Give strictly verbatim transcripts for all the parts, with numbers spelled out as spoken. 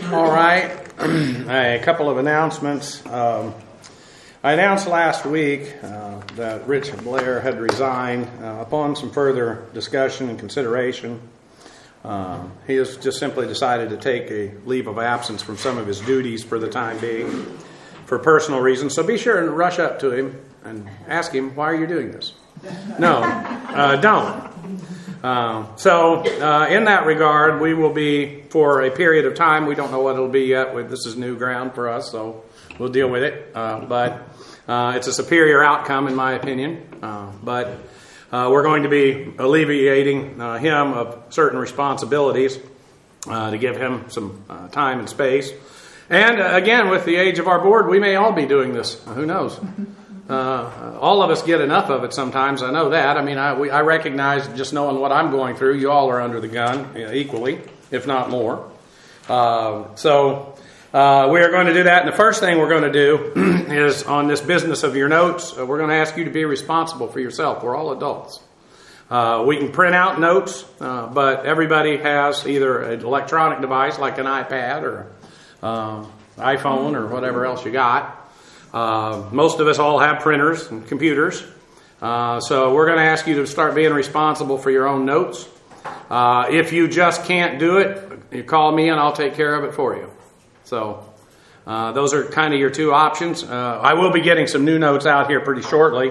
All right, a couple of announcements. Um, I announced last week uh, that Rich Blair had resigned. Uh, upon some further discussion and consideration, uh, he has just simply decided to take a leave of absence from some of his duties for the time being for personal reasons. So be sure and rush up to him and ask him, why are you doing this? No, uh, don't. Uh, so, uh, in that regard, we will be, for a period of time, we don't know what it'll be yet. This is new ground for us, so we'll deal with it. Uh, but uh, it's a superior outcome, in my opinion. Uh, but uh, we're going to be alleviating uh, him of certain responsibilities uh, to give him some uh, time and space. And, uh, again, with the age of our board, we may all be doing this. Who knows? Uh, all of us get enough of it sometimes. I know that. I mean, I, we, I recognize just knowing what I'm going through, you all are under the gun you know, equally, if not more. Uh, so uh, we are going to do that. And the first thing we're going to do is on this business of your notes, uh, we're going to ask you to be responsible for yourself. We're all adults. Uh, we can print out notes, uh, but everybody has either an electronic device like an iPad or uh, iPhone or whatever else you got. Uh, most of us all have printers and computers, uh, so we're going to ask you to start being responsible for your own notes. Uh, if you just can't do it, you call me and I'll take care of it for you. So uh, those are kind of your two options. Uh, I will be getting some new notes out here pretty shortly.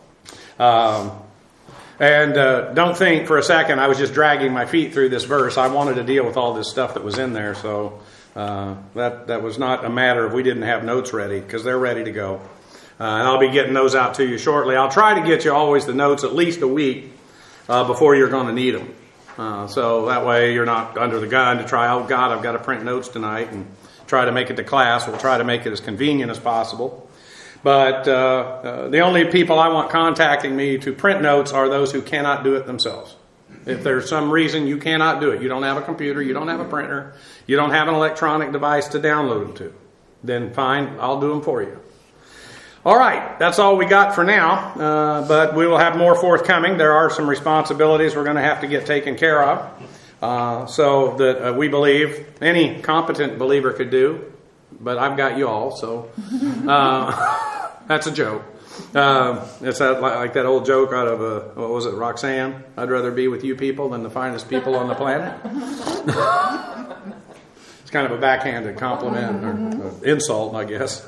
Um, and uh, don't think for a second I was just dragging my feet through this verse. I wanted to deal with all this stuff that was in there, so... Uh, that that was not a matter of we didn't have notes ready, because they're ready to go. Uh, and I'll be getting those out to you shortly. I'll try to get you always the notes at least a week uh, before you're going to need them. Uh, so that way you're not under the gun to try, oh God, I've got to print notes tonight and try to make it to class. We'll try to make it as convenient as possible. But uh, uh, the only people I want contacting me to print notes are those who cannot do it themselves. If there's some reason you cannot do it, you don't have a computer, you don't have a printer, you don't have an electronic device to download them to, then fine, I'll do them for you. All right, that's all we got for now, uh, but we will have more forthcoming. There are some responsibilities we're going to have to get taken care of, uh, so that uh, we believe any competent believer could do, but I've got you all, so uh, that's a joke. Uh, it's that, like that old joke out of, uh, what was it, Roxanne? I'd rather be with you people than the finest people on the planet. It's kind of a backhanded compliment, or uh, insult, I guess.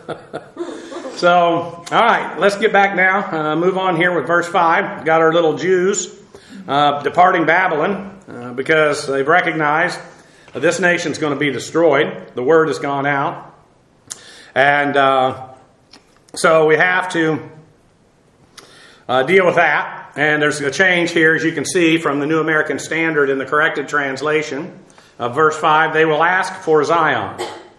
So, all right, let's get back now. Uh, move on here with verse five. Got our little Jews uh, departing Babylon uh, because they've recognized that this nation's going to be destroyed. The word has gone out. And... Uh, So we have to uh, deal with that. And there's a change here, as you can see, from the New American Standard in the corrected translation of verse five. They will ask for Zion.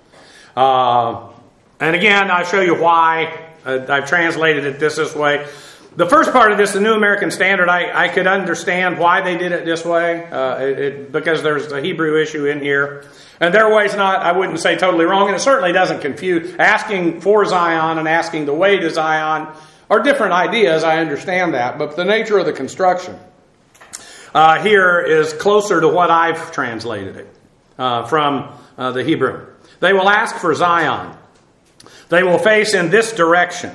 Uh, and again, I'll show you why uh, I've translated it this, this way. The first part of this, the New American Standard, I, I could understand why they did it this way, uh, it, it, because there's a Hebrew issue in here. And their way's not, I wouldn't say totally wrong, and it certainly doesn't confuse. Asking for Zion and asking the way to Zion are different ideas, I understand that, but the nature of the construction uh, here is closer to what I've translated it uh, from uh, the Hebrew. They will ask for Zion. They will face in this direction.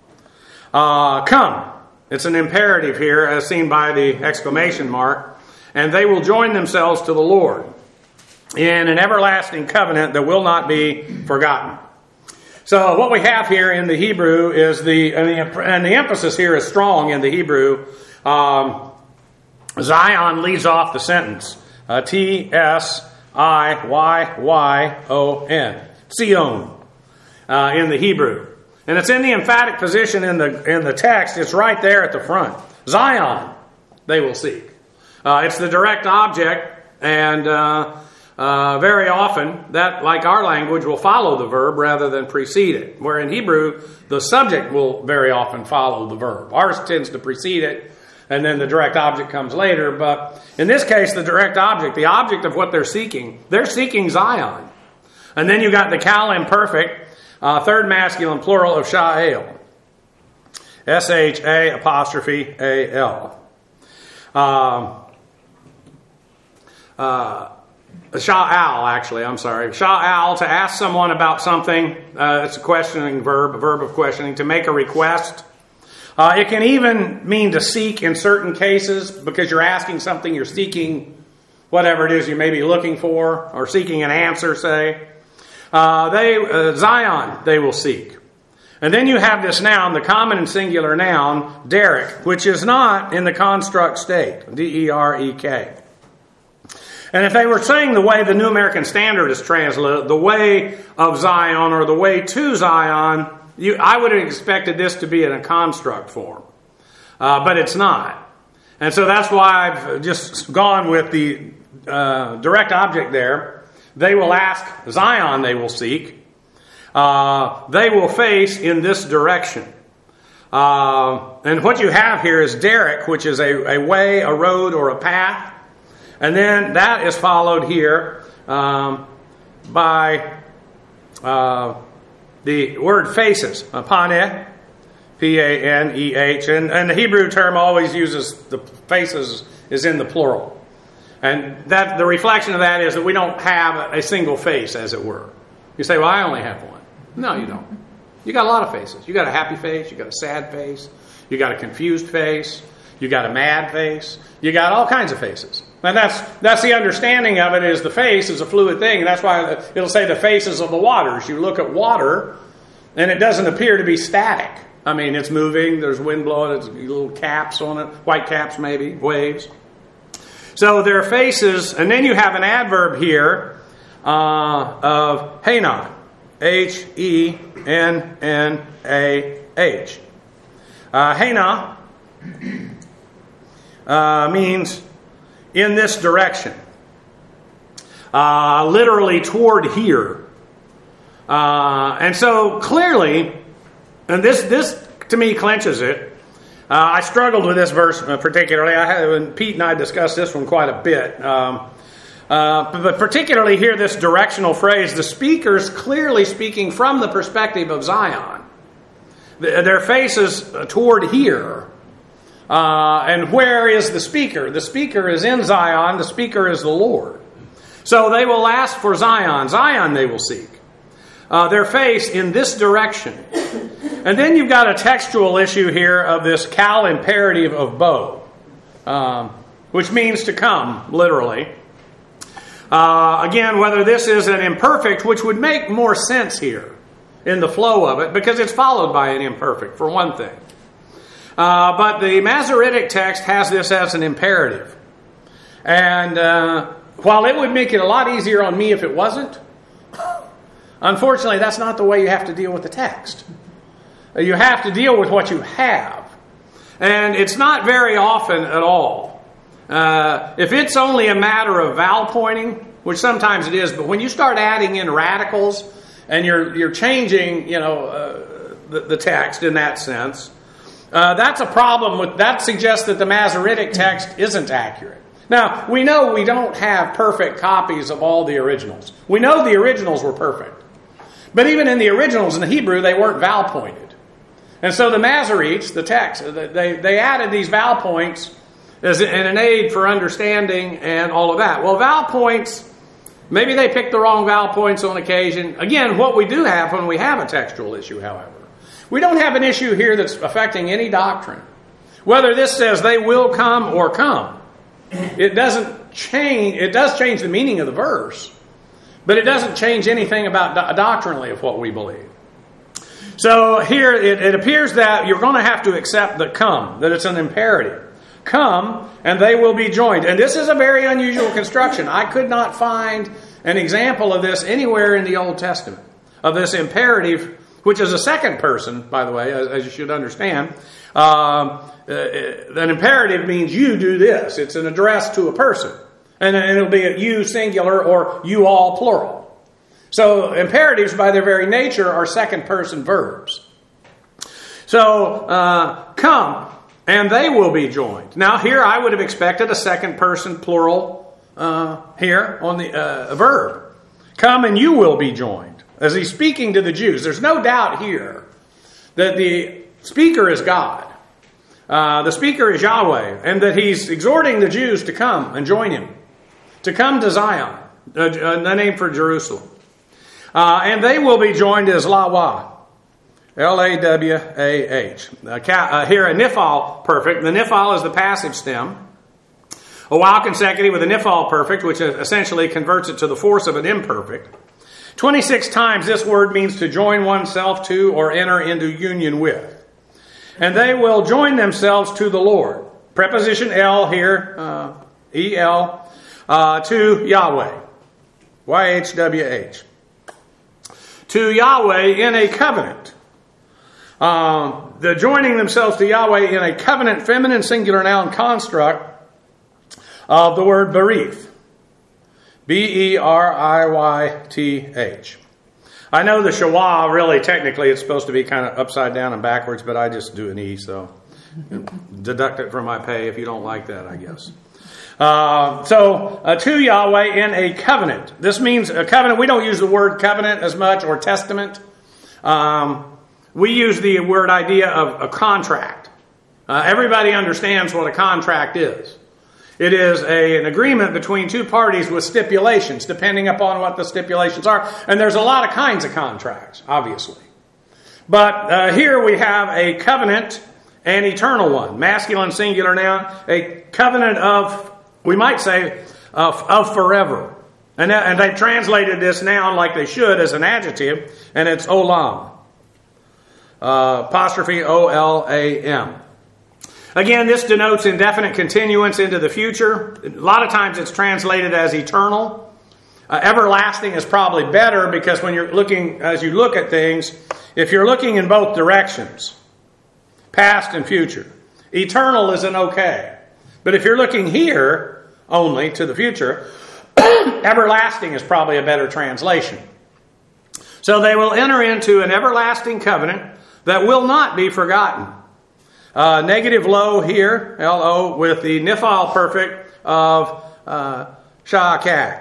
Uh, come. It's an imperative here, as seen by the exclamation mark. And they will join themselves to the Lord in an everlasting covenant that will not be forgotten. So what we have here in the Hebrew is the, and the, and the emphasis here is strong in the Hebrew. Um, Zion leads off the sentence. Uh, T S I Y Y O N. Zion uh, in the Hebrew. And it's in the emphatic position in the in the text. It's right there at the front. Zion, they will seek. Uh, it's the direct object, and uh, uh, very often that, like our language, will follow the verb rather than precede it. Where in Hebrew, the subject will very often follow the verb. Ours tends to precede it, and then the direct object comes later. But in this case, the direct object, the object of what they're seeking, they're seeking Zion. And then you got the Cal imperfect. Uh, third masculine plural of Sha'el. S H A apostrophe A L. Uh, uh, Sha'al, actually, I'm sorry. Sha'al, to ask someone about something. Uh, it's a questioning verb, a verb of questioning, to make a request. Uh, it can even mean to seek in certain cases, because you're asking something, you're seeking whatever it is you may be looking for, or seeking an answer, say. Uh, they uh, Zion, they will seek. And then you have this noun, the common and singular noun, Derek, which is not in the construct state, D E R E K. And if they were saying the way the New American Standard is translated, the way of Zion or the way to Zion, you, I would have expected this to be in a construct form. Uh, but it's not. And so that's why I've just gone with the uh, direct object there. They will ask, Zion they will seek. Uh, they will face in this direction. Uh, and what you have here is Derek, which is a, a way, a road, or a path. And then that is followed here um, by uh, the word faces, paneh, P A N E H. And, and the Hebrew term always uses the faces is in the plural. And that the reflection of that is that we don't have a single face, as it were. You say, well, I only have one. No, you don't. You got a lot of faces. You got a happy face. You got a sad face. You got a confused face. You got a mad face. You got all kinds of faces. And that's that's the understanding of it, is the face is a fluid thing. And that's why it'll say the faces of the waters. You look at water, and it doesn't appear to be static. I mean, it's moving. There's wind blowing. There's little caps on it. White caps, maybe. Waves. So there are faces. And then you have an adverb here uh, of Henah. H E N N A H. Uh, Henah uh, means in this direction. Uh, literally toward here. Uh, and so clearly, and this this to me clenches it. Uh, I struggled with this verse particularly. I had, when Pete and I discussed this one quite a bit. Um, Uh, but, but particularly here, this directional phrase, the speaker's clearly speaking from the perspective of Zion. The, their face is toward here. Uh, and where is the speaker? The speaker is in Zion. The speaker is the Lord. So they will ask for Zion. Zion they will seek. Uh, their face in this direction. And then you've got a textual issue here of this cal imperative of bo, um, which means to come, literally. Uh, again, whether this is an imperfect, which would make more sense here in the flow of it, because it's followed by an imperfect, for one thing. Uh, but the Masoretic text has this as an imperative. And uh, while it would make it a lot easier on me if it wasn't, unfortunately, that's not the way you have to deal with the text. You have to deal with what you have. And it's not very often at all. Uh, if it's only a matter of vowel pointing, which sometimes it is, but when you start adding in radicals and you're you're changing, you know, uh, the, the text in that sense, uh, that's a problem. With that suggests that the Masoretic text isn't accurate. Now we know we don't have perfect copies of all the originals. We know the originals were perfect, but even in the originals in the Hebrew, they weren't vowel pointed, and so the Masoretes, the text, they they added these vowel points as an aid for understanding and all of that. Well, vowel points, maybe they picked the wrong vowel points on occasion. Again, what we do have when we have a textual issue, however, we don't have an issue here that's affecting any doctrine. Whether this says they will come or come, it doesn't change. It does change the meaning of the verse, but it doesn't change anything about do- doctrinally of what we believe. So here it, it appears that you're going to have to accept the come, that it's an imperative. Come, and they will be joined. And this is a very unusual construction. I could not find an example of this anywhere in the Old Testament, of this imperative, which is a second person, by the way, as, as you should understand. Um, uh, an imperative means you do this. It's an address to a person. And, and it'll be a you singular or you all plural. So imperatives, by their very nature, are second person verbs. So, uh, come. And they will be joined. Now here I would have expected a second person plural uh, here on the uh, verb. Come and you will be joined. As he's speaking to the Jews. There's no doubt here that the speaker is God. Uh, the speaker is Yahweh. And that he's exhorting the Jews to come and join him. To come to Zion. uh, uh, the name for Jerusalem. Uh, and they will be joined as Lawa. L A W A H. Uh, uh, here, a Nifal perfect. The Nifal is the passive stem. A while consecutive with a Nifal perfect, which essentially converts it to the force of an imperfect. twenty-six times this word means to join oneself to or enter into union with. And they will join themselves to the Lord. Preposition L here, uh, E L, uh, to Yahweh. Y H W H. To Yahweh in a covenant. Um, the joining themselves to Yahweh in a covenant feminine singular noun construct of the word berith. B E R I Y T H. I know the Shawah, really, technically, it's supposed to be kind of upside down and backwards, but I just do an E, so deduct it from my pay if you don't like that, I guess. Uh, so, uh, to Yahweh in a covenant. This means a covenant. We don't use the word covenant as much, or testament. Um, we use the word idea of a contract. Uh, everybody understands what a contract is. It is a, an agreement between two parties with stipulations, depending upon what the stipulations are. And there's a lot of kinds of contracts, obviously. But uh, here we have a covenant, an eternal one. Masculine singular noun, a covenant of, we might say, of, of forever. And, and they translated this noun like they should as an adjective, and it's olam. Uh, apostrophe O L A M. Again, this denotes indefinite continuance into the future. A lot of times it's translated as eternal. Uh, everlasting is probably better because when you're looking, as you look at things, if you're looking in both directions, past and future, eternal isn't okay. But if you're looking here only to the future, everlasting is probably a better translation. So they will enter into an everlasting covenant that will not be forgotten. Uh, negative low here, L O, with the Nifal perfect of uh, Shakak.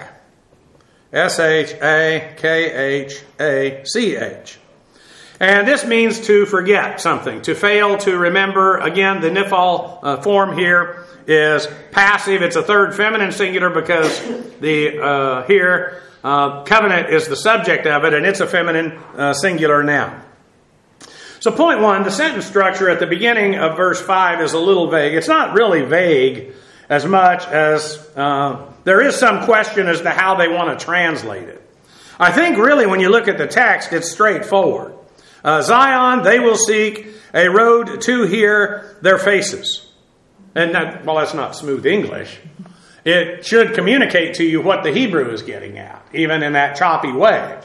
S H A K H A C H. And this means to forget something, to fail to remember. Again, the Nifal uh, form here is passive. It's a third feminine singular because the uh, here uh, covenant is the subject of it, and it's a feminine uh, singular noun. So point one, the sentence structure at the beginning of verse five is a little vague. It's not really vague as much as uh, there is some question as to how they want to translate it. I think really when you look at the text, it's straightforward. Uh, Zion, they will seek a road to hear their faces. And that, well, that's not smooth English. It should communicate to you what the Hebrew is getting at, even in that choppy way.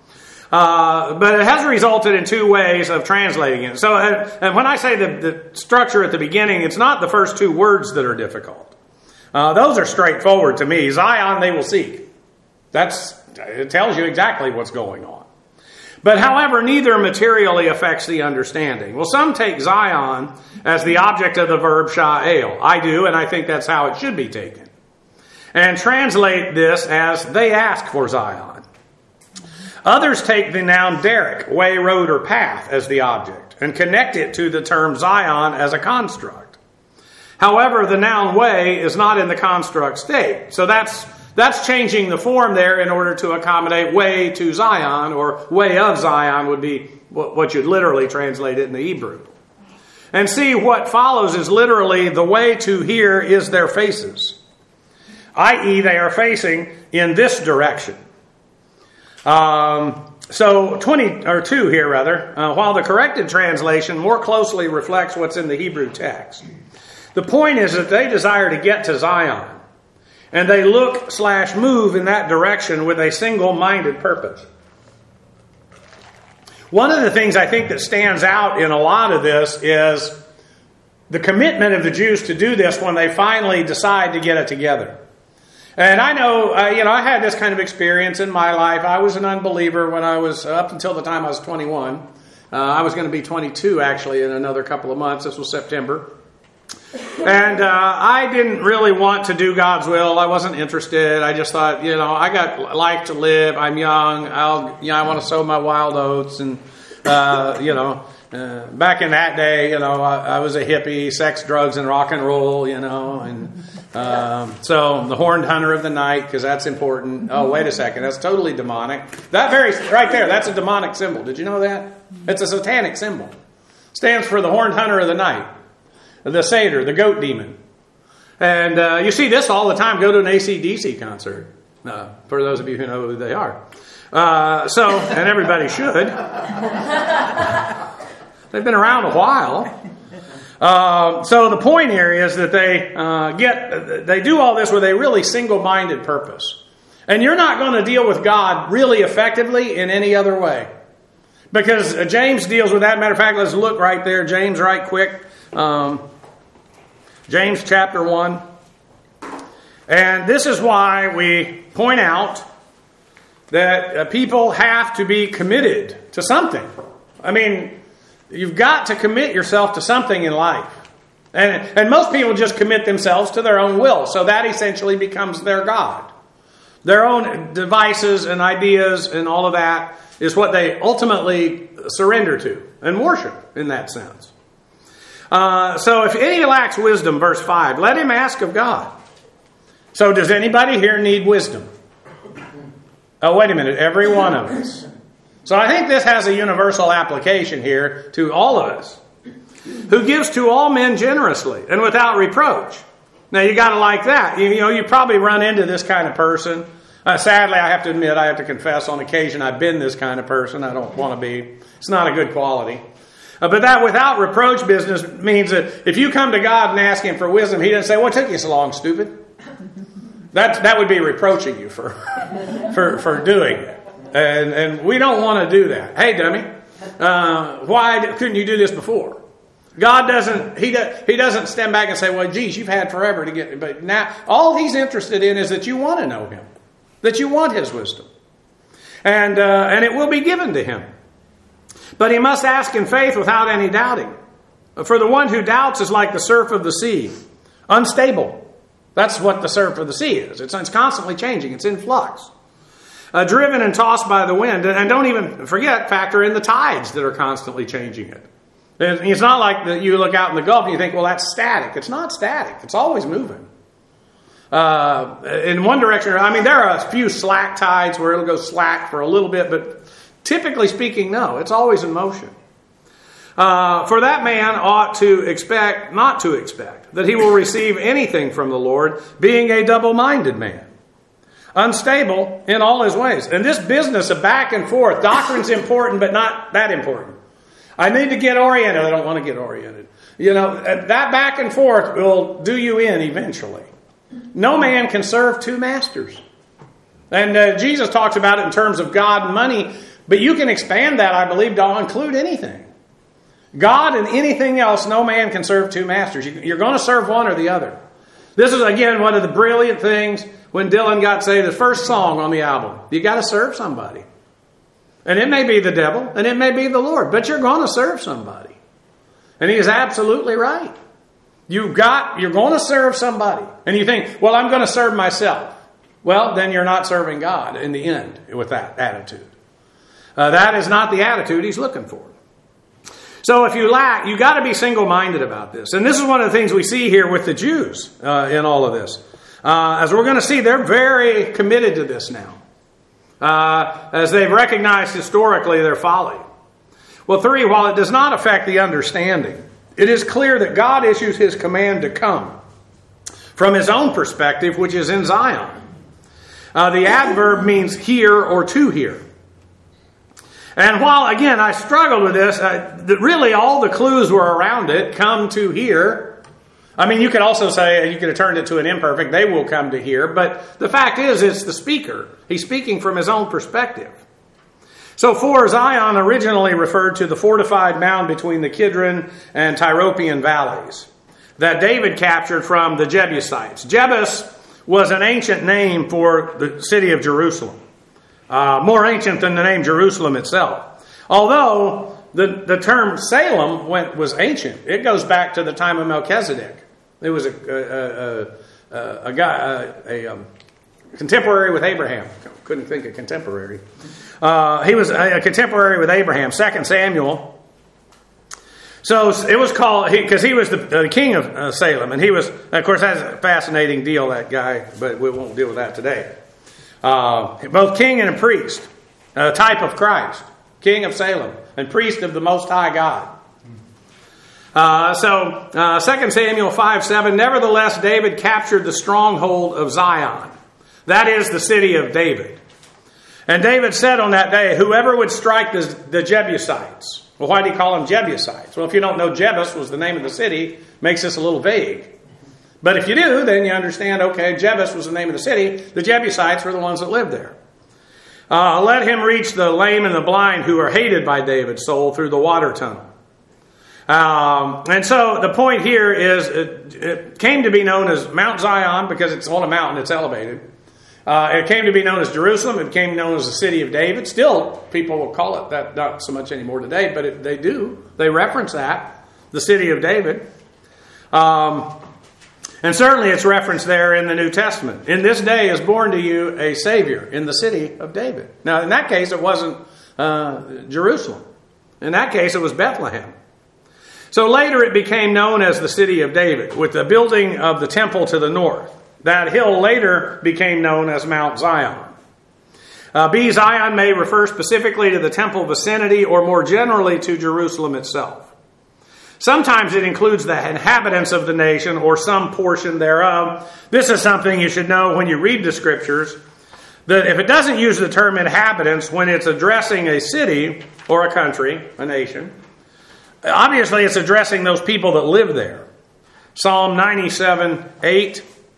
Uh, but it has resulted in two ways of translating it. So, and, and when I say the, the structure at the beginning, it's not the first two words that are difficult. Uh, those are straightforward to me. Zion, they will seek. That's, it tells you exactly what's going on. But however, neither materially affects the understanding. Well, some take Zion as the object of the verb sha'el. I do, and I think that's how it should be taken. And translate this as they ask for Zion. Others take the noun derek, way, road, or path, as the object, and connect it to the term Zion as a construct. However, the noun way is not in the construct state. So that's that's changing the form there in order to accommodate way to Zion, or way of Zion would be what you'd literally translate it in the Hebrew. And see, what follows is literally the way to here is their faces, that is they are facing in this direction. Um, so twenty or two here rather, uh, while the corrected translation more closely reflects what's in the Hebrew text. The point is that they desire to get to Zion, and they look slash move in that direction with a single-minded purpose. One of the things I think that stands out in a lot of this is the commitment of the Jews to do this when they finally decide to get it together. And I know, uh, you know, I had this kind of experience in my life. I was an unbeliever when I was, up until the time I was twenty-one. Uh, I was going to be twenty-two, actually, in another couple of months. This was September. And uh, I didn't really want to do God's will. I wasn't interested. I just thought, you know, I got life to live. I'm young. I'll, you know, I want to sow my wild oats. And, uh, you know, uh, back in that day, you know, I, I was a hippie, sex, drugs, and rock and roll, you know, and Um, so the horned hunter of the night, because that's important. Oh, wait a second. That's totally demonic. That very, right there, that's a demonic symbol. Did you know that? It's a satanic symbol. Stands for the horned hunter of the night. The satyr, the goat demon. And uh, you see this all the time. Go to an A C D C concert. Uh, for those of you who know who they are. Uh, so, and everybody should. They've been around a while. Uh, so the point here is that they uh, get, they do all this with a really single-minded purpose. And you're not going to deal with God really effectively in any other way. Because uh, James deals with that. Matter of fact, let's look right there. James, right quick. Um, James chapter one. And this is why we point out that uh, people have to be committed to something. I mean, you've got to commit yourself to something in life. And, and most people just commit themselves to their own will. So that essentially becomes their God. Their own devices and ideas and all of that is what they ultimately surrender to and worship in that sense. Uh, so if any lacks wisdom, verse five, let him ask of God. So does anybody here need wisdom? Oh, wait a minute. Every one of us. So I think this has a universal application here to all of us. Who gives to all men generously and without reproach. Now you got to like that. You, you know, you probably run into this kind of person. Uh, sadly, I have to admit, I have to confess on occasion I've been this kind of person. I don't want to be. It's not a good quality. Uh, but that without reproach business means that if you come to God and ask Him for wisdom, He doesn't say, what took you so long, stupid? That that would be reproaching you for for, for doing it. And and we don't want to do that. Hey, dummy, uh, why couldn't you do this before? God doesn't, he, does, he doesn't stand back and say, well, geez, you've had forever to get, but now all He's interested in is that you want to know Him, that you want His wisdom. And, uh, and it will be given to him. But he must ask in faith without any doubting. For the one who doubts is like the surf of the sea, unstable. That's what the surf of the sea is. It's, it's constantly changing. It's in flux. Uh, driven and tossed by the wind. And don't even forget, factor in the tides that are constantly changing it. It's not like that you look out in the Gulf and you think, well, that's static. It's not static. It's always moving. Uh, in one direction, I mean, there are a few slack tides where it'll go slack for a little bit, but typically speaking, no. It's always in motion. Uh, for that man ought to expect, not to expect, that he will receive anything from the Lord, being a double-minded man. Unstable in all his ways. And this business of back and forth, doctrine's important, but not that important. I need to get oriented. I don't want to get oriented. You know, that back and forth will do you in eventually. No man can serve two masters. And uh, Jesus talks about it in terms of God and money, but you can expand that, I believe, to include anything. God and anything else, no man can serve two masters. You're going to serve one or the other. This is, again, one of the brilliant things when Dylan got, say, the first song on the album. You got to serve somebody. And it may be the devil, and it may be the Lord, but you're going to serve somebody. And he is absolutely right. You've got, you're going to serve somebody. And you think, well, I'm going to serve myself. Well, then you're not serving God in the end with that attitude. Uh, that is not the attitude He's looking for. So if you lack, you got to be single-minded about this. And this is one of the things we see here with the Jews uh, in all of this. Uh, as we're going to see, they're very committed to this now. Uh, as they've recognized historically their folly. Well, three, while it does not affect the understanding, it is clear that God issues His command to come from His own perspective, which is in Zion. Uh, the adverb means here or to hear. And while, again, I struggled with this, I, the, really all the clues were around it, come to hear. I mean, you could also say, you could have turned it to an imperfect, they will come to hear. But the fact is, it's the speaker. He's speaking from his own perspective. So for Zion originally referred to the fortified mound between the Kidron and Tyropoeon valleys that David captured from the Jebusites. Jebus was an ancient name for the city of Jerusalem. Uh, more ancient than the name Jerusalem itself. Although the, the term Salem went, was ancient. It goes back to the time of Melchizedek. It was a, a, a, a, a guy, a, a um, contemporary with Abraham. Couldn't think of contemporary. Uh, he was a, a contemporary with Abraham. Second Samuel So it was called, because he, he was the, the king of uh, Salem, and he was, of course, that's a fascinating deal, that guy, but we won't deal with that today. Uh, both king and a priest, a type of Christ, king of Salem, and priest of the Most High God. Uh, so, uh, Second Samuel five seven, nevertheless, David captured the stronghold of Zion. That is the city of David. And David said on that day, whoever would strike the, the Jebusites. Well, why do you call them Jebusites? Well, if you don't know, Jebus was the name of the city, makes this a little vague. But if you do, then you understand, okay, Jebus was the name of the city. The Jebusites were the ones that lived there. Uh, let him reach the lame and the blind who are hated by David's soul through the water tunnel. Um, and so the point here is it, it came to be known as Mount Zion because it's on a mountain, it's elevated. Uh, it came to be known as Jerusalem. It became known as the city of David. Still, people will call it that, not so much anymore today, but it, they do. They reference that, the city of David. Um, and certainly it's referenced there in the New Testament. In this day is born to you a Savior in the city of David. Now, in that case, it wasn't uh, Jerusalem. In that case, it was Bethlehem. So later it became known as the city of David, with the building of the temple to the north. That hill later became known as Mount Zion. Uh, B. Zion may refer specifically to the temple vicinity or more generally to Jerusalem itself. Sometimes it includes the inhabitants of the nation or some portion thereof. This is something you should know when you read the scriptures, that if it doesn't use the term inhabitants when it's addressing a city or a country, a nation, obviously it's addressing those people that live there. Psalm ninety-seven eight.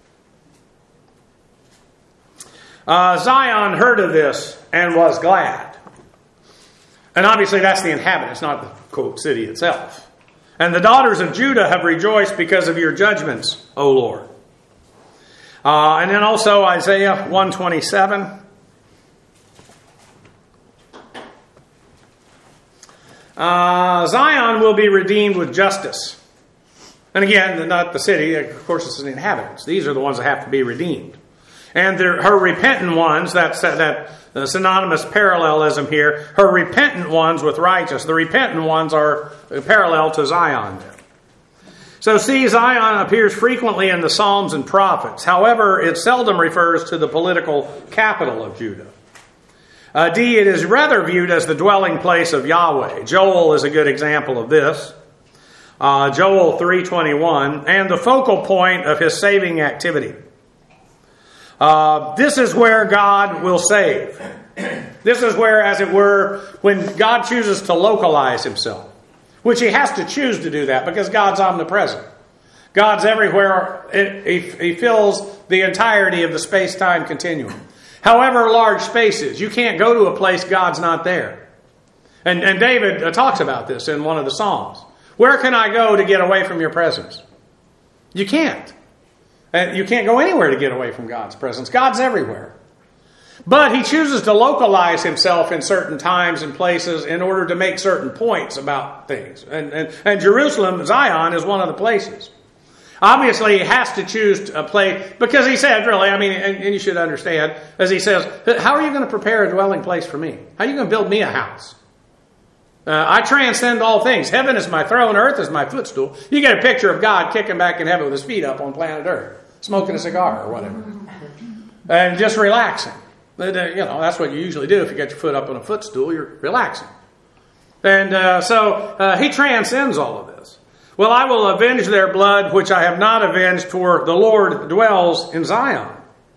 Uh, Zion heard of this and was glad. And obviously that's the inhabitants, not the, quote, city itself. And the daughters of Judah have rejoiced because of your judgments, O Lord. Uh, and then also Isaiah one twenty-seven. Uh, Zion will be redeemed with justice. And again, not the city, of course it's the inhabitants. These are the ones that have to be redeemed. And her repentant ones, that's that, that uh, synonymous parallelism here, her repentant ones with righteous. The repentant ones are parallel to Zion there. So see, Zion appears frequently in the Psalms and prophets. However, it seldom refers to the political capital of Judah. Uh, D, it is rather viewed as the dwelling place of Yahweh. Joel is a good example of this. Uh, Joel three twenty-one, and the focal point of his saving activity. Uh, this is where God will save. This is where, as it were, when God chooses to localize himself, which he has to choose to do that because God's omnipresent. God's everywhere. It, he, he fills the entirety of the space-time continuum. However large space is, you can't go to a place God's not there. And, and David uh, talks about this in one of the Psalms. Where can I go to get away from your presence? You can't. And you can't go anywhere to get away from God's presence. God's everywhere. But he chooses to localize himself in certain times and places in order to make certain points about things. And, and, and Jerusalem, Zion, is one of the places. Obviously, he has to choose a place, because he said, really, I mean, and, and you should understand, as he says, how are you going to prepare a dwelling place for me? How are you going to build me a house? Uh, I transcend all things. Heaven is my throne, earth is my footstool. You get a picture of God kicking back in heaven with his feet up on planet Earth, smoking a cigar or whatever, and just relaxing. You know, that's what you usually do if you get your foot up on a footstool. You're relaxing. And uh, so uh, he transcends all of this. Well, I will avenge their blood, which I have not avenged, for the Lord dwells in Zion.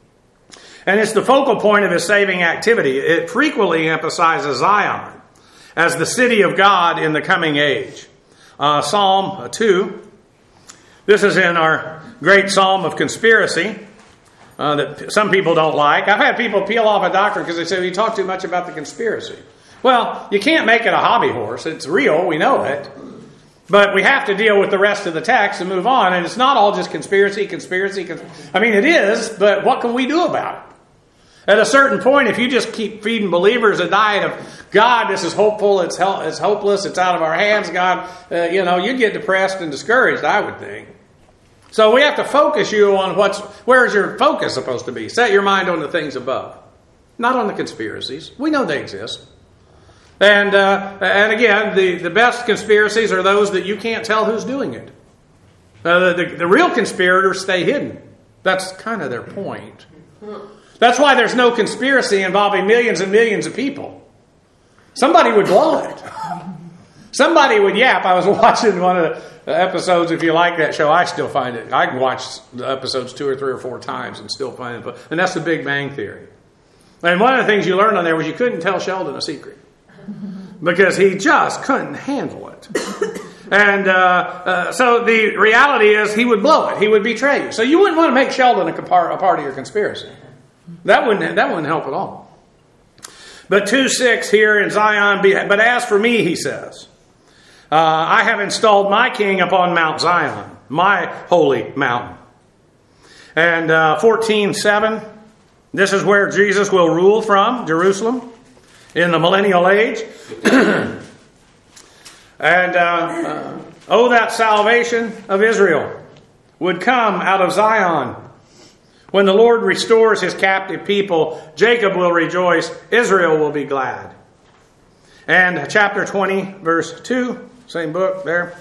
And it's the focal point of his saving activity. It frequently emphasizes Zion as the city of God in the coming age. Uh, Psalm two. This is in our great Psalm of conspiracy uh, that some people don't like. I've had people peel off a doctrine because they say, you talk too much about the conspiracy. Well, you can't make it a hobby horse. It's real. We know it. But we have to deal with the rest of the text and move on. And it's not all just conspiracy, conspiracy. Cons- I mean, it is, but what can we do about it? At a certain point, if you just keep feeding believers a diet of, God, this is hopeful, it's hel- it's hopeless, it's out of our hands, God, uh, you know, you'd get depressed and discouraged, I would think. So we have to focus you on what's, where's your focus supposed to be? Set your mind on the things above, not on the conspiracies. We know they exist. And uh, and again, the, the best conspiracies are those that you can't tell who's doing it. Uh, the, the real conspirators stay hidden. That's kind of their point. That's why there's no conspiracy involving millions and millions of people. Somebody would blow it. Somebody would yap. I was watching one of the episodes. If you like that show, I still find it. I can watch the episodes two or three or four times and still find it. And that's the Big Bang Theory. And one of the things you learned on there was you couldn't tell Sheldon a secret. Because he just couldn't handle it. And uh, uh, so the reality is he would blow it. He would betray you. So you wouldn't want to make Sheldon a part, a part of your conspiracy. That wouldn't, that wouldn't help at all. But two six here in Zion, but as for me, he says, uh, I have installed my king upon Mount Zion, my holy mountain. And uh, fourteen seven, this is where Jesus will rule from, Jerusalem, in the millennial age. And uh, uh, oh, that salvation of Israel would come out of Zion. When the Lord restores his captive people, Jacob will rejoice, Israel will be glad. And chapter twenty, verse two, same book there.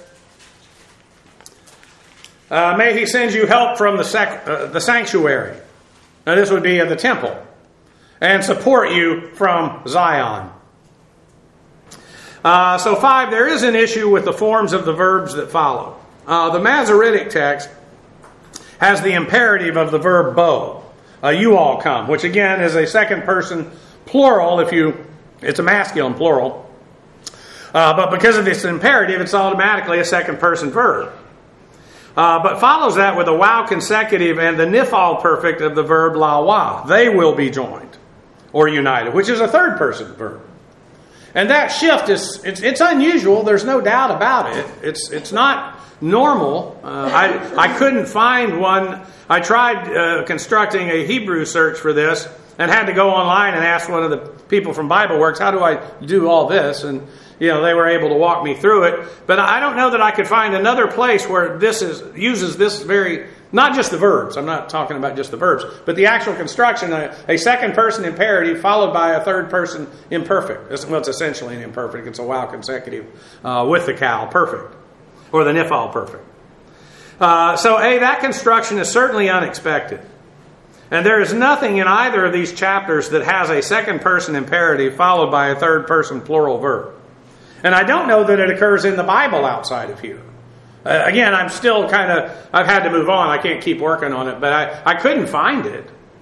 Uh, may he send you help from the, sec- uh, the sanctuary. Now this would be of the temple. And support you from Zion. Uh, so five, there is an issue with the forms of the verbs that follow. Uh, the Masoretic text has the imperative of the verb bo. Uh, you all come, which again is a second person plural. If you, it's a masculine plural. Uh, but because of this imperative, it's automatically a second person verb. Uh, but follows that with a wow consecutive and the nifal perfect of the verb la wa. They will be joined or united, which is a third person verb. And that shift is, it's, it's unusual. There's no doubt about it. It's, it's not normal. Uh, I, I couldn't find one. I tried uh, constructing a Hebrew search for this and had to go online and ask one of the people from BibleWorks, how do I do all this? And, you know, they were able to walk me through it. But I don't know that I could find another place where this is uses this very, not just the verbs. I'm not talking about just the verbs, but the actual construction, a, a second person imperative followed by a third person imperfect. It's, well, it's essentially an imperfect. It's a wow consecutive uh, with the cal perfect or the nifal perfect. Uh, so, A, that construction is certainly unexpected. And there is nothing in either of these chapters that has a second person imperative followed by a third person plural verb. And I don't know that it occurs in the Bible outside of here. Uh, again, I'm still kind of, I've had to move on. I can't keep working on it, but I, I couldn't find it.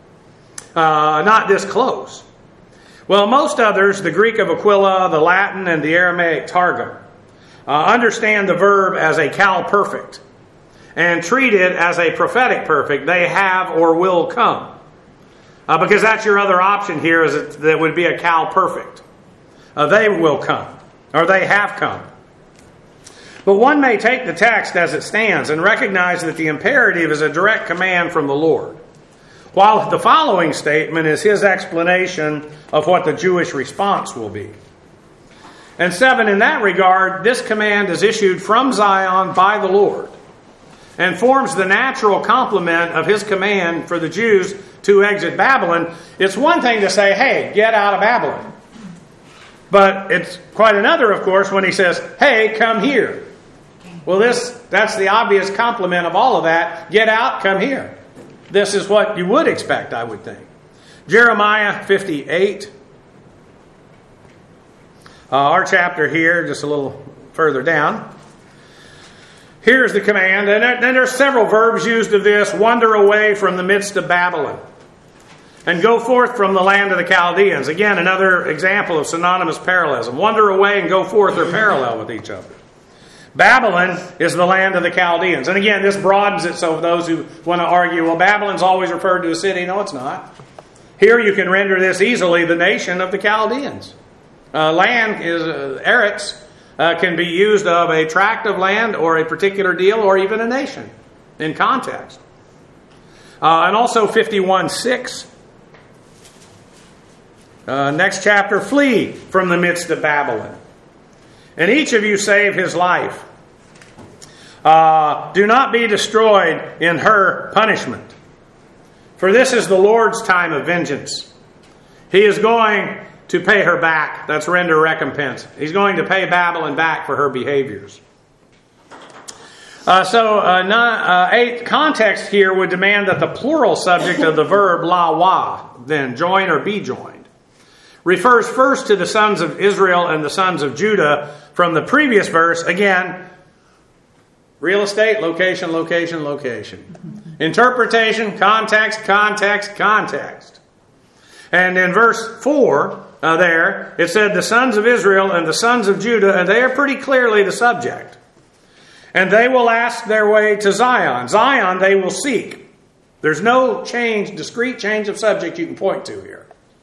Uh, not this close. Well, most others, the Greek of Aquila, the Latin, and the Aramaic Targum, uh, understand the verb as a cal perfect and treat it as a prophetic perfect. They have or will come. Uh, because that's your other option here, is it, that would be a cal perfect. Uh, they will come. Or they have come. But one may take the text as it stands and recognize that the imperative is a direct command from the Lord, while the following statement is his explanation of what the Jewish response will be. And seven, in that regard, this command is issued from Zion by the Lord and forms the natural complement of his command for the Jews to exit Babylon. It's one thing to say, hey, get out of Babylon. But it's quite another, of course, when he says, hey, come here. Well, this that's the obvious complement of all of that. Get out, come here. This is what you would expect, I would think. Jeremiah fifty-eight. Uh, our chapter here, just a little further down. Here's the command. And then there's several verbs used of this. Wander away from the midst of Babylon. And go forth from the land of the Chaldeans. Again, another example of synonymous parallelism. Wander away and go forth are parallel with each other. Babylon is the land of the Chaldeans. And again, this broadens it so those who want to argue, well, Babylon's always referred to a city. No, it's not. Here you can render this easily the nation of the Chaldeans. Uh, land is, uh, Eretz, uh, can be used of a tract of land or a particular deal or even a nation in context. Uh, and also fifty-one six. Uh, next chapter, flee from the midst of Babylon. And each of you save his life. Uh, do not be destroyed in her punishment. For this is the Lord's time of vengeance. He is going to pay her back. That's render recompense. He's going to pay Babylon back for her behaviors. Uh, so, uh, nine, uh, eight, context here would demand that the plural subject of the verb la wa, then join or be joined, refers first to the sons of Israel and the sons of Judah from the previous verse. Again, real estate, location, location, location. Interpretation, context, context, context. And in verse four uh, there, it said the sons of Israel and the sons of Judah, and they are pretty clearly the subject. And they will ask their way to Zion. Zion they will seek. There's no change, discrete change of subject you can point to here.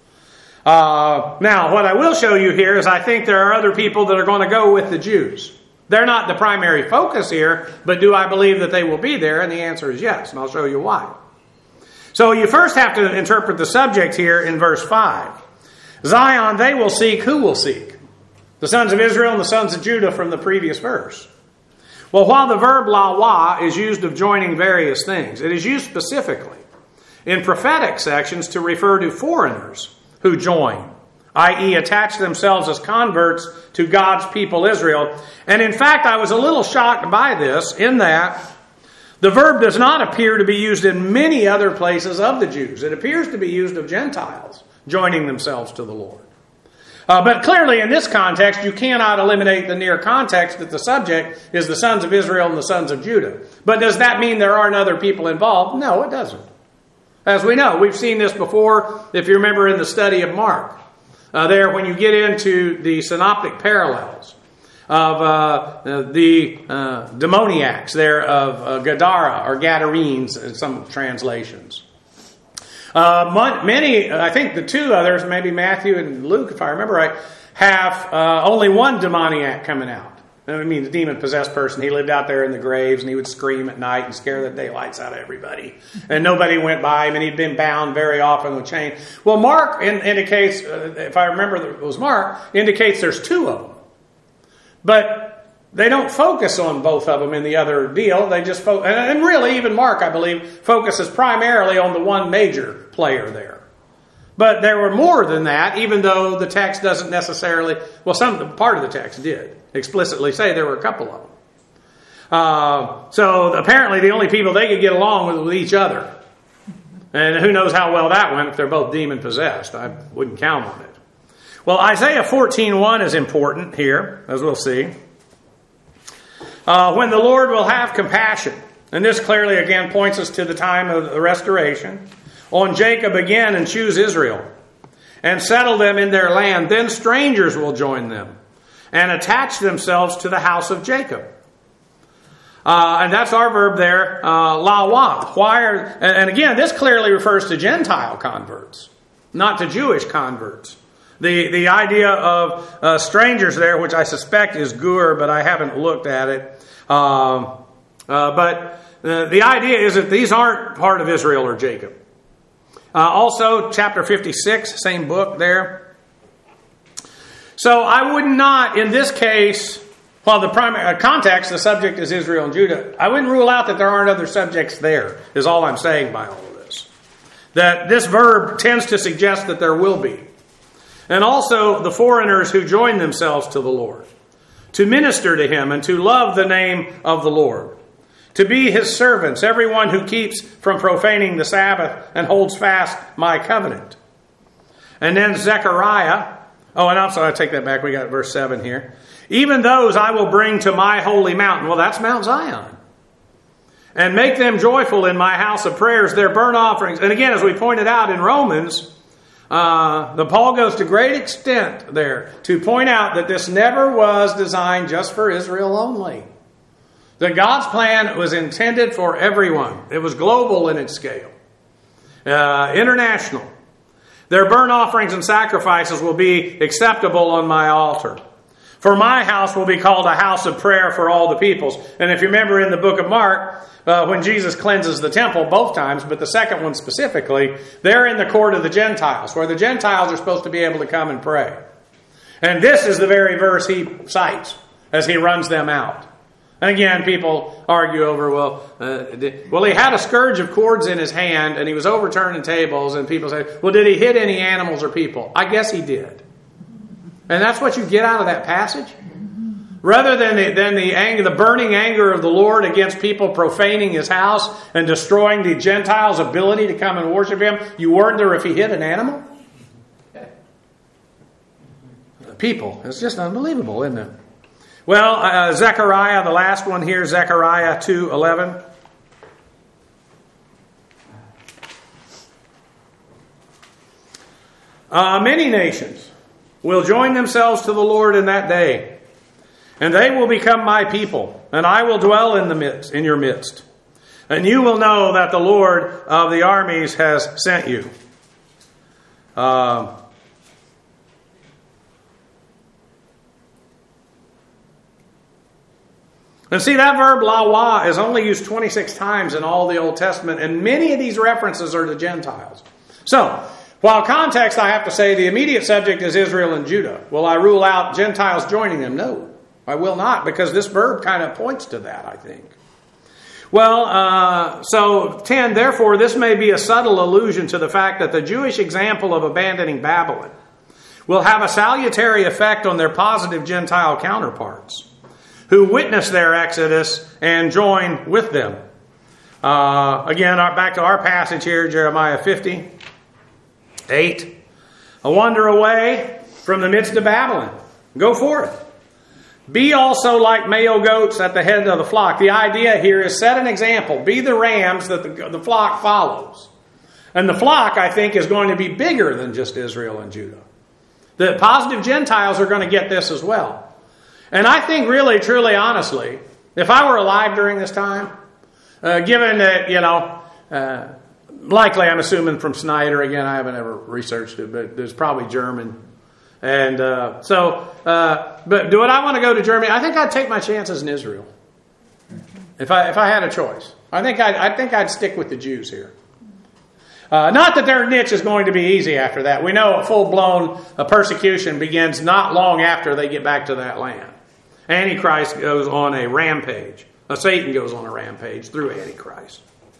Uh, now, what I will show you here is I think there are other people that are going to go with the Jews. They're not the primary focus here, but do I believe that they will be there? And the answer is yes, and I'll show you why. So you first have to interpret the subject here in verse five. Zion they will seek. Who will seek? The sons of Israel and the sons of Judah from the previous verse. Well, while the verb la wa is used of joining various things, it is used specifically in prophetic sections to refer to foreigners who join, that is attach themselves as converts to God's people Israel. And in fact, I was a little shocked by this in that the verb does not appear to be used in many other places of the Jews. It appears to be used of Gentiles joining themselves to the Lord. Uh, but clearly in this context, you cannot eliminate the near context that the subject is the sons of Israel and the sons of Judah. But does that mean there aren't other people involved? No, it doesn't. As we know, we've seen this before, if you remember in the study of Mark. Uh, there, when you get into the synoptic parallels of uh, the uh, demoniacs there of uh, Gadara or Gadarenes in some translations. Uh, many, I think the two others, maybe Matthew and Luke, if I remember right, have uh, only one demoniac coming out. I mean, the demon-possessed person, he lived out there in the graves, and he would scream at night and scare the daylights out of everybody. And nobody went by him, and he'd been bound very often with chains. Well, Mark in, indicates, uh, if I remember it was Mark, indicates there's two of them. But they don't focus on both of them in the other deal. They just fo- and, and really, even Mark, I believe, focuses primarily on the one major player there. But there were more than that, even though the text doesn't necessarily, well, some part of the text did explicitly say there were a couple of them. Uh, so apparently the only people they could get along with was each other. And who knows how well that went if they're both demon-possessed. I wouldn't count on it. Well, Isaiah fourteen one is important here, as we'll see. Uh, when the Lord will have compassion, and this clearly again points us to the time of the restoration, on Jacob again and choose Israel, and settle them in their land, then strangers will join them, and attach themselves to the house of Jacob. Uh, and that's our verb there, uh, la wa. Why are, and, and again, this clearly refers to Gentile converts, not to Jewish converts. The the idea of uh, strangers there, which I suspect is gur, but I haven't looked at it. Um, uh, but uh, the idea is that these aren't part of Israel or Jacob. Uh, also, chapter fifty-six, same book there. So I would not, in this case, while the primary uh, context, the subject is Israel and Judah, I wouldn't rule out that there aren't other subjects there, is all I'm saying by all of this. That this verb tends to suggest that there will be. And also the foreigners who join themselves to the Lord, to minister to Him and to love the name of the Lord, to be His servants, everyone who keeps from profaning the Sabbath and holds fast my covenant. And then Zechariah, oh, and also I take that back, we got verse seven here. Even those I will bring to my holy mountain. Well, that's Mount Zion. And make them joyful in my house of prayers, their burnt offerings. And again, as we pointed out in Romans, Uh, the Paul goes to great extent there to point out that this never was designed just for Israel only. That God's plan was intended for everyone. It was global in its scale. Uh, international. Their burnt offerings and sacrifices will be acceptable on my altar. For my house will be called a house of prayer for all the peoples. And if you remember in the book of Mark, uh, when Jesus cleanses the temple both times, but the second one specifically, they're in the court of the Gentiles, where the Gentiles are supposed to be able to come and pray. And this is the very verse he cites as he runs them out. And again, people argue over, well, uh, did, well, he had a scourge of cords in his hand, and he was overturning tables, and people say, well, did he hit any animals or people? I guess he did. And that's what you get out of that passage? Rather than the, than the anger, the burning anger of the Lord against people profaning His house and destroying the Gentiles' ability to come and worship Him, you wonder if He hit an animal? People. It's just unbelievable, isn't it? Well, uh, Zechariah, the last one here, Zechariah two eleven. Uh, many nations will join themselves to the Lord in that day, and they will become my people, and I will dwell in the midst, in your midst. And you will know that the Lord of the armies has sent you. Uh, and see, that verb lawa is only used twenty-six times in all the Old Testament, and many of these references are to Gentiles. So, while context, I have to say, the immediate subject is Israel and Judah. Will I rule out Gentiles joining them? No, I will not, because this verb kind of points to that, I think. Well, uh, so ten, therefore, this may be a subtle allusion to the fact that the Jewish example of abandoning Babylon will have a salutary effect on their positive Gentile counterparts, who witness their exodus and join with them. Uh, again, our, back to our passage here, Jeremiah fifty. Eight, a wander away from the midst of Babylon. Go forth. Be also like male goats at the head of the flock. The idea here is set an example. Be the rams that the, the flock follows. And the flock, I think, is going to be bigger than just Israel and Judah. The positive Gentiles are going to get this as well. And I think really, truly, honestly, if I were alive during this time, uh, given that, you know, uh, likely, I'm assuming from Snyder, again, I haven't ever researched it, but there's probably German. And uh, so, uh, but do I want to go to Germany? I think I'd take my chances in Israel. If I if I had a choice. I think I'd, I think I'd stick with the Jews here. Uh, not that their niche is going to be easy after that. We know a full-blown uh, persecution begins not long after they get back to that land. Antichrist goes on a rampage. Uh, Satan goes on a rampage through Antichrist.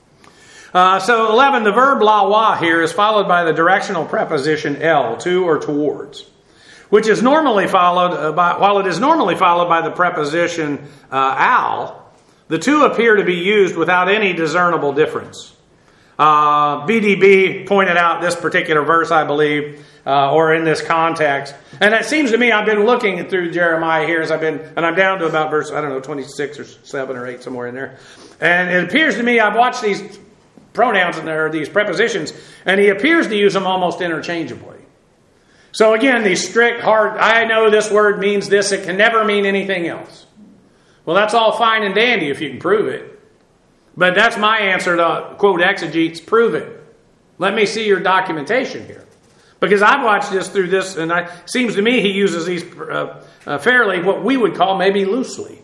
Uh, so eleven, the verb lawa here is followed by the directional preposition el, to or towards, which is normally followed uh, by, while it is normally followed by the preposition uh, al, the two appear to be used without any discernible difference. Uh, B D B pointed out this particular verse, I believe, uh, or in this context. And it seems to me, I've been looking through Jeremiah here as I've been, and I'm down to about verse, I don't know, twenty-six or seven or eight, somewhere in there. And it appears to me, I've watched these pronouns in there, these prepositions, and he appears to use them almost interchangeably. So again, these strict, hard, I know this word means this, it can never mean anything else. Well, that's all fine and dandy if you can prove it. But that's my answer to, quote, exegetes, prove it. Let me see your documentation here. Because I've watched this through this, and it seems to me he uses these uh, uh, fairly, what we would call maybe loosely.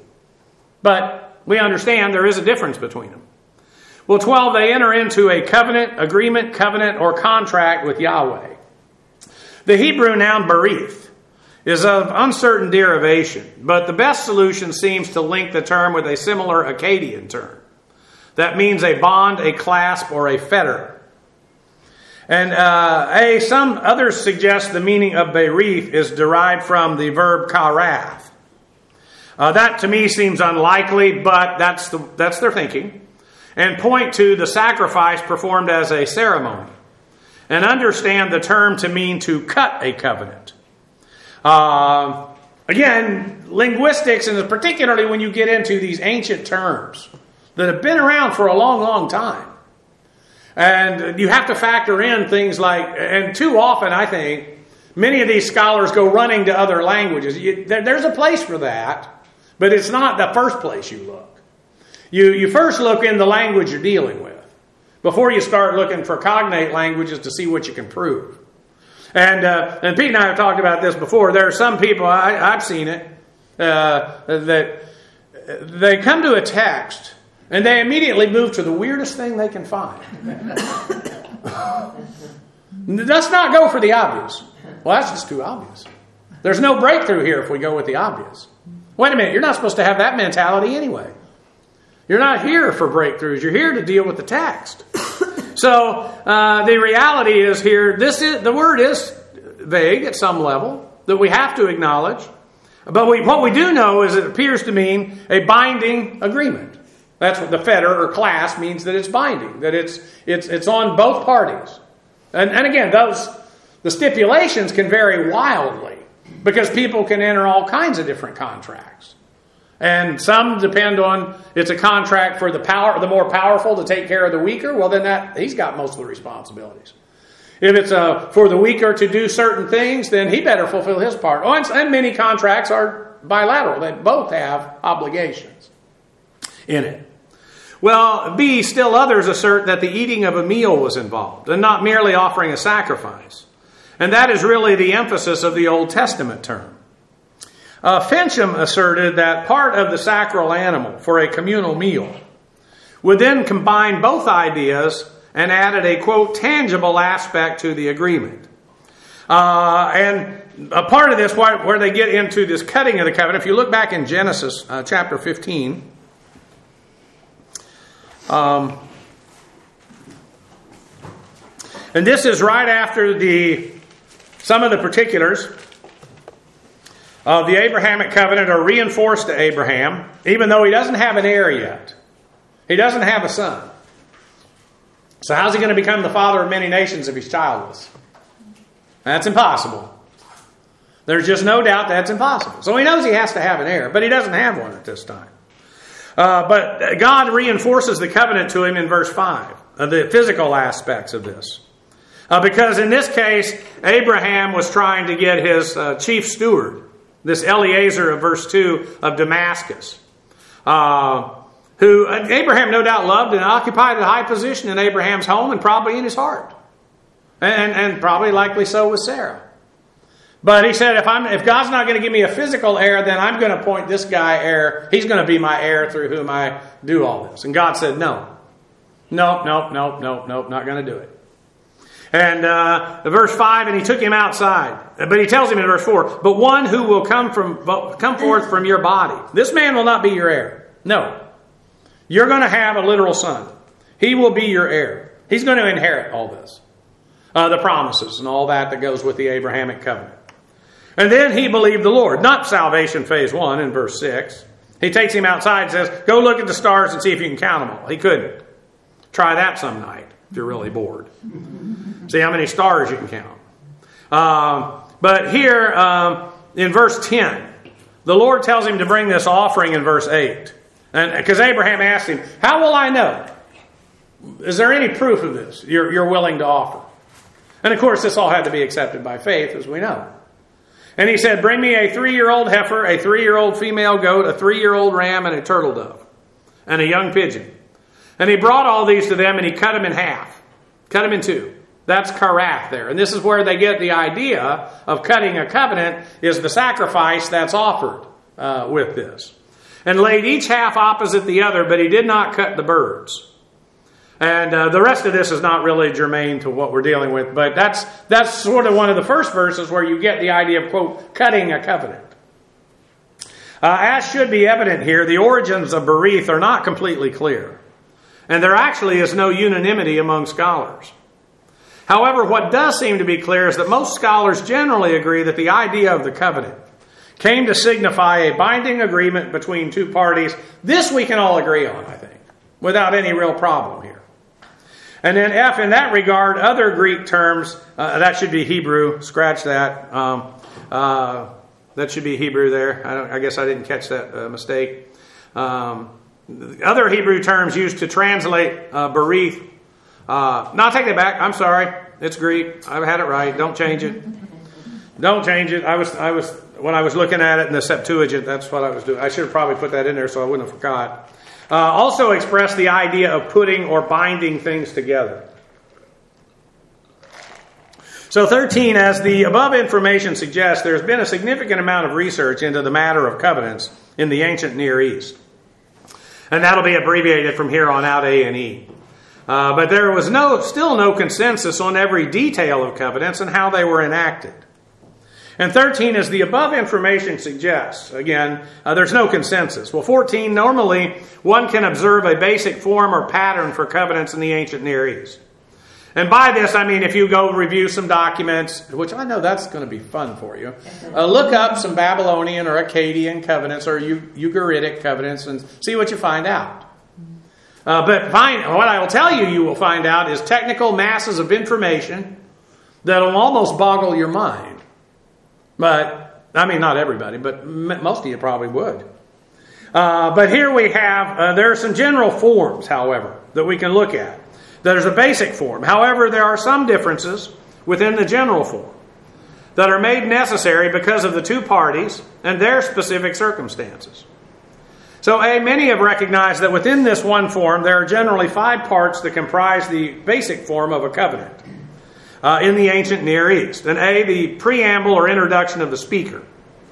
But we understand there is a difference between them. Well, twelve, they enter into a covenant, agreement, covenant, or contract with Yahweh. The Hebrew noun berith is of uncertain derivation, but the best solution seems to link the term with a similar Akkadian term. That means a bond, a clasp, or a fetter. And uh, a, some others suggest the meaning of berith is derived from the verb karath. Uh, that to me seems unlikely, but that's the, that's their thinking. And point to the sacrifice performed as a ceremony. And understand the term to mean to cut a covenant. Uh, again, linguistics, and particularly when you get into these ancient terms that have been around for a long, long time. And you have to factor in things like, and too often I think, many of these scholars go running to other languages. You, there, there's a place for that, but it's not the first place you look. You, you first look in the language you're dealing with before you start looking for cognate languages to see what you can prove. And uh, and Pete and I have talked about this before. There are some people, I, I've seen it, uh, that they come to a text and they immediately move to the weirdest thing they can find. Let's not go for the obvious. Well, that's just too obvious. There's no breakthrough here if we go with the obvious. Wait a minute, you're not supposed to have that mentality anyway. You're not here for breakthroughs. You're here to deal with the text. So uh, the reality is here, this is the word is vague at some level. that we have to acknowledge. But we, what we do know is it appears to mean a binding agreement. That's what the feder or class means, that it's binding, that it's it's it's on both parties. And, and again, those the stipulations can vary wildly because people can enter all kinds of different contracts. And some depend on, it's a contract for the power, the more powerful to take care of the weaker. Well, then that he's got most of the responsibilities. If it's uh, for the weaker to do certain things, then he better fulfill his part. Oh, and, and many contracts are bilateral. They both have obligations in it. Well, B, still others assert that the eating of a meal was involved and not merely offering a sacrifice. And that is really the emphasis of the Old Testament term. Uh, Fincham asserted that part of the sacral animal for a communal meal would then combine both ideas and added a, quote, tangible aspect to the agreement. Uh, and a part of this, where they get into this cutting of the covenant, if you look back in Genesis uh, chapter fifteen, um, and this is right after the some of the particulars of the Abrahamic covenant are reinforced to Abraham, even though he doesn't have an heir yet. He doesn't have a son. So how's he going to become the father of many nations if he's childless? That's impossible. There's just no doubt that's impossible. So he knows he has to have an heir, but he doesn't have one at this time. Uh, but God reinforces the covenant to him in verse five, uh, the physical aspects of this. Uh, because in this case, Abraham was trying to get his uh, chief steward, this Eliezer of verse two of Damascus, uh, who Abraham no doubt loved and occupied a high position in Abraham's home and probably in his heart. And, and probably likely so with Sarah. But he said, if I'm if God's not going to give me a physical heir, then I'm going to appoint this guy heir. He's going to be my heir through whom I do all this. And God said, no. Nope, nope, nope, nope, nope, not going to do it. And uh, verse five, and he took him outside. But he tells him in verse four, but one who will come from come forth from your body. This man will not be your heir. No. You're going to have a literal son. He will be your heir. He's going to inherit all this. Uh, the promises and all that that goes with the Abrahamic covenant. And then he believed the Lord. Not salvation phase one in verse six. He takes him outside and says, go look at the stars and see if you can count them all. He couldn't. Try that some night if you're really bored. See how many stars you can count. Um, but here um, in verse ten, the Lord tells him to bring this offering in verse eight. And because Abraham asked him, how will I know? Is there any proof of this you're, you're willing to offer? And of course, this all had to be accepted by faith, as we know. And he said, bring me a three-year-old heifer, a three-year-old female goat, a three-year-old ram, and a turtle dove, and a young pigeon. And he brought all these to them, and he cut them in half. Cut them in two. That's karath there. And this is where they get the idea of cutting a covenant, is the sacrifice that's offered uh, with this. And laid each half opposite the other, but he did not cut the birds. And uh, the rest of this is not really germane to what we're dealing with, but that's that's sort of one of the first verses where you get the idea of, quote, cutting a covenant. Uh, as should be evident here, the origins of Berith are not completely clear. And there actually is no unanimity among scholars. However, what does seem to be clear is that most scholars generally agree that the idea of the covenant came to signify a binding agreement between two parties. This we can all agree on, I think, without any real problem here. And then F, in that regard, other Greek terms, uh, that should be Hebrew, scratch that. Um, uh, that should be Hebrew there. I, don't, I guess I didn't catch that uh, mistake. Um, other Hebrew terms used to translate uh, Berith. Uh, no, I'll take that back. I'm sorry. It's Greek. I've had it right. Don't change it. Don't change it. I was, I was, when I was looking at it in the Septuagint, that's what I was doing. I should have probably put that in there so I wouldn't have forgot. Uh, also express the idea of putting or binding things together. So thirteen, as the above information suggests, there's been a significant amount of research into the matter of covenants in the ancient Near East. And that'll be abbreviated from here on out, A and E. Uh, but there was no, still no consensus on every detail of covenants and how they were enacted. And thirteen, as the above information suggests, again, uh, there's no consensus. Well, fourteen, normally one can observe a basic form or pattern for covenants in the ancient Near East. And by this, I mean if you go review some documents, which I know that's going to be fun for you, uh, look up some Babylonian or Akkadian covenants or Ugaritic covenants and see what you find out. Uh, but find, what I will tell you you will find out is technical masses of information that will almost boggle your mind. But, I mean, not everybody, but m- most of you probably would. Uh, but here we have, uh, there are some general forms, however, that we can look at. There's a basic form. However, there are some differences within the general form that are made necessary because of the two parties and their specific circumstances. So, A, many have recognized that within this one form, there are generally five parts that comprise the basic form of a covenant uh, in the ancient Near East. And A, the preamble or introduction of the speaker.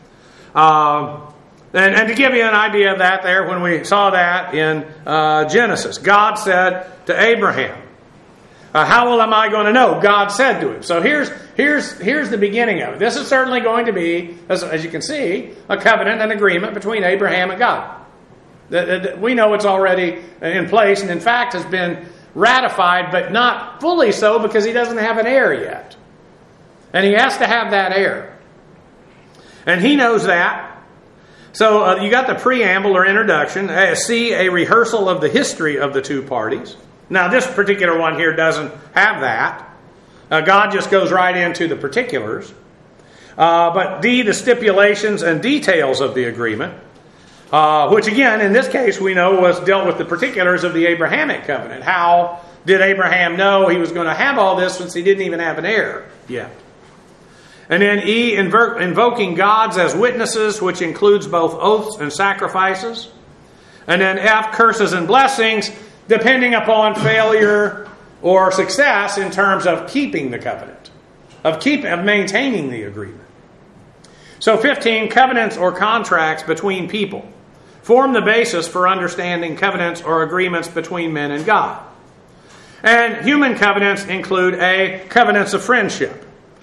Uh, and, and to give you an idea of that there, when we saw that in uh, Genesis, God said to Abraham, uh, how am I going to know? God said to him. So here's here's here's the beginning of it. This is certainly going to be, as, as you can see, a covenant, an agreement between Abraham and God. We know it's already in place and in fact has been ratified, but not fully so because he doesn't have an heir yet. And he has to have that heir. And he knows that. So uh, you got the preamble or introduction. Uh, C, a rehearsal of the history of the two parties. Now this particular one here doesn't have that. Uh, God just goes right into the particulars. Uh, but D, the stipulations and details of the agreement. Uh, which again, in this case, we know was dealt with the particulars of the Abrahamic covenant. How did Abraham know he was going to have all this since he didn't even have an heir yet? And then E, invo- invoking gods as witnesses, which includes both oaths and sacrifices. And then F, curses and blessings, depending upon failure or success in terms of keeping the covenant, of keep of maintaining the agreement. So fifteen, covenants or contracts between people form the basis for understanding covenants or agreements between men and God. And human covenants include A, covenants of friendship.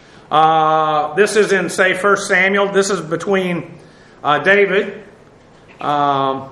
Uh, this is in, say, First Samuel. This is between uh, David um,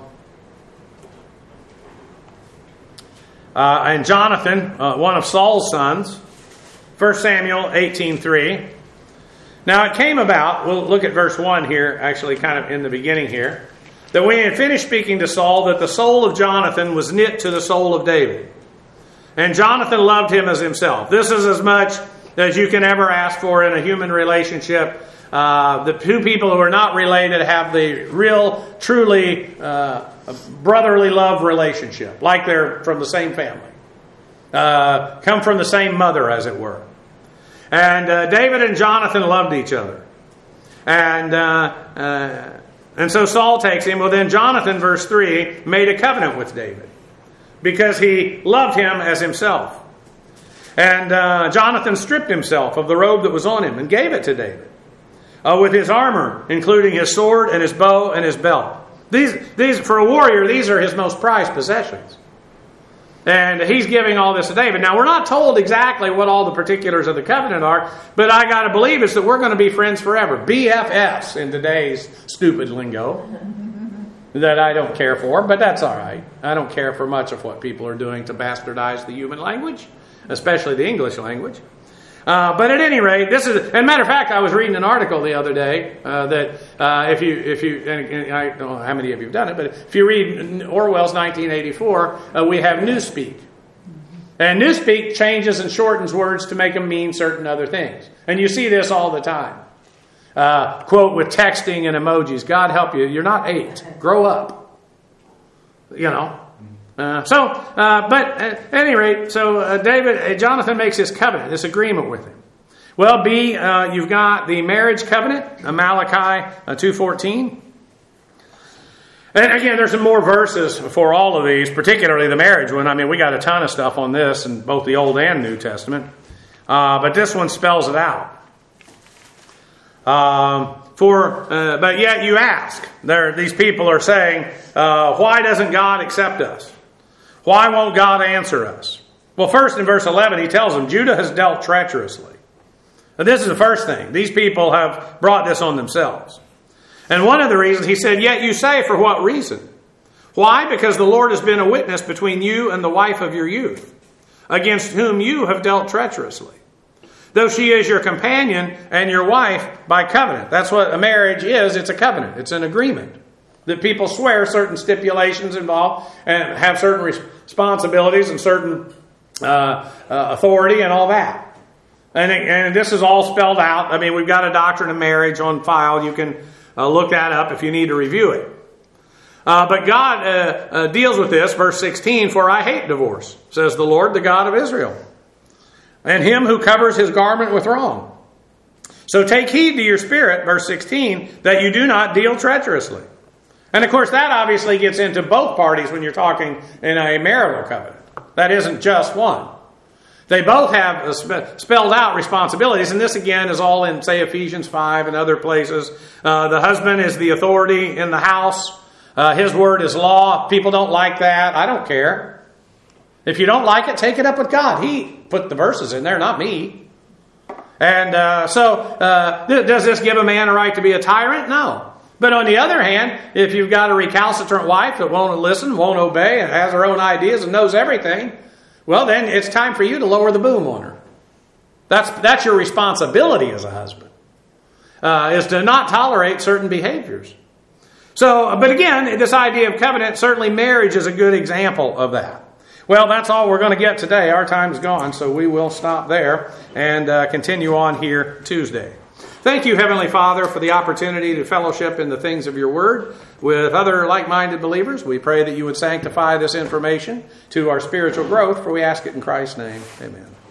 uh, and Jonathan, uh, one of Saul's sons. First Samuel eighteen three. Now it came about, we'll look at verse one here, actually kind of in the beginning here, that when he had finished speaking to Saul, that the soul of Jonathan was knit to the soul of David. And Jonathan loved him as himself. This is as much as you can ever ask for in a human relationship. Uh, the two people who are not related have the real, truly uh, brotherly love relationship, like they're from the same family. Uh, come from the same mother, as it were. And uh, David and Jonathan loved each other. And uh, uh, and so Saul takes him. Well, then Jonathan, verse three, made a covenant with David because he loved him as himself. And uh, Jonathan stripped himself of the robe that was on him and gave it to David uh, with his armor, including his sword and his bow and his belt. These, these, for a warrior, these are his most prized possessions. And he's giving all this to David. Now, we're not told exactly what all the particulars of the covenant are, but I got to believe it's that we're going to be friends forever. B F Fs in today's stupid lingo that I don't care for, but that's all right. I don't care for much of what people are doing to bastardize the human language, especially the English language. Uh, but at any rate, this is, and matter of fact, I was reading an article the other day uh, that uh, if you, if you, and, and I don't know how many of you have done it, but if you read Orwell's nineteen eighty-four, uh, we have Newspeak. And Newspeak changes and shortens words to make them mean certain other things. And you see this all the time. Uh, quote, with texting and emojis, God help you, you're not eight, grow up. You know. Uh, so, uh, but at any rate, so uh, David, uh, Jonathan makes this covenant, this agreement with him. Well, B, uh, you've got the marriage covenant, uh, Malachi uh, two fourteen. And again, there's some more verses for all of these, particularly the marriage one. I mean, we got a ton of stuff on this in both the Old and New Testament. Uh, but this one spells it out. Um, for, uh, but yet you ask, there, these people are saying, uh, why doesn't God accept us? Why won't God answer us? Well, first in verse eleven, he tells them, Judah has dealt treacherously. Now, this is the first thing. These people have brought this on themselves. And one of the reasons, he said, yet you say, for what reason? Why? Because the Lord has been a witness between you and the wife of your youth, against whom you have dealt treacherously. Though she is your companion and your wife by covenant. That's what a marriage is. It's a covenant. It's an agreement. That people swear certain stipulations involved and have certain responsibilities and certain uh, uh, authority and all that. And, and this is all spelled out. I mean, we've got a doctrine of marriage on file. You can uh, look that up if you need to review it. Uh, but God uh, uh, deals with this, verse sixteen, for I hate divorce, says the Lord, the God of Israel, and him who covers his garment with wrong. So take heed to your spirit, verse sixteen, that you do not deal treacherously. And of course, that obviously gets into both parties when you're talking in a marital covenant. That isn't just one. They both have spe- spelled out responsibilities, and this again is all in, say, Ephesians five and other places. Uh, the husband is the authority in the house. Uh, his word is law. People don't like that. I don't care. If you don't like it, take it up with God. He put the verses in there, not me. And uh, so, uh, th- does this give a man a right to be a tyrant? No. But on the other hand, if you've got a recalcitrant wife that won't listen, won't obey, and has her own ideas and knows everything, well, then it's time for you to lower the boom on her. That's that's your responsibility as a husband, uh, is to not tolerate certain behaviors. So, but again, this idea of covenant, certainly marriage is a good example of that. Well, that's all we're going to get today. Our time's gone, so we will stop there and uh, continue on here Tuesday. Thank you, Heavenly Father, for the opportunity to fellowship in the things of your word with other like-minded believers. We pray that you would sanctify this information to our spiritual growth, for we ask it in Christ's name. Amen.